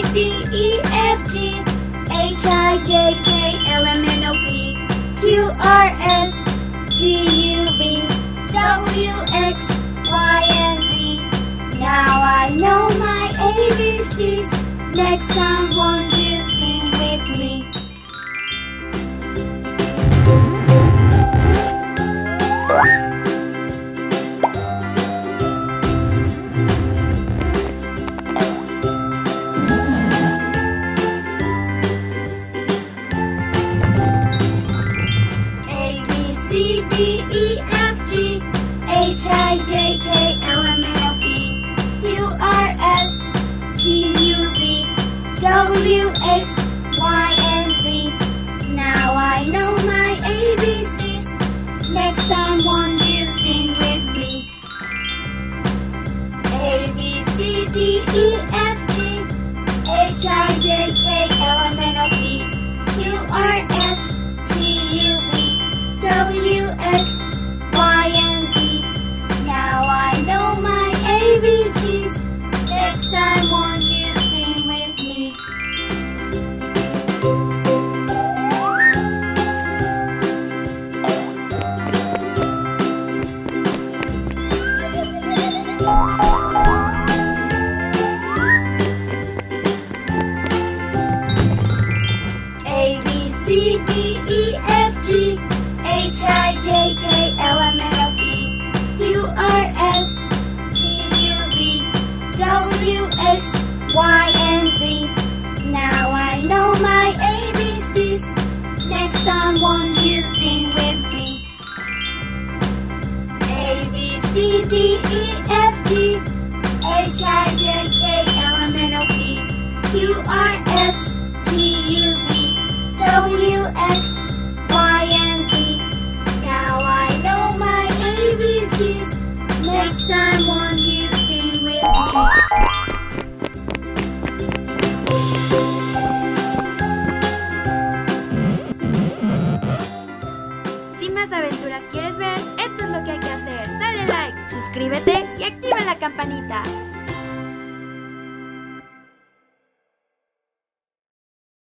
D, E, F, G, H, I, J, K, L, M, N, O, P, Q, R, S, T, U, V, W, X, Y, and Z. Now I know my ABCs. Next time, won't you sing with me? A, B, C, D, E, F, G, H, I, J, K, L, M, N, O, P, Q, R, S, T, U, V, W, X, Y, and Z. Now I know my ABCs. Next time, won't you sing with me? A, B, C, D, E, F, G, H, I, J, K, L, M, N, O, P, Q, R, S, T, U, V, W, X, Y, and Z. Now I know my ABCs. Next time, won't you sing with me? A, B, C, D, E, F, G, H, I, J, K, L, M, N, O, P, Q, R, S, T, U, V, W, X, Y, and Z. Now I know my ABCs. Next time, won't you sing with me? A, B, C, D, E, F, G, H, I, J, K, L, M, N, O, P, Q, R, S, T, U, V, W, X, Y, and Z. Now I know my ABCs. Next time, won't you sing with me? Si más aventuras quieres ver, esto es lo que hay que hacer. Dale like, suscríbete y activa la campanita.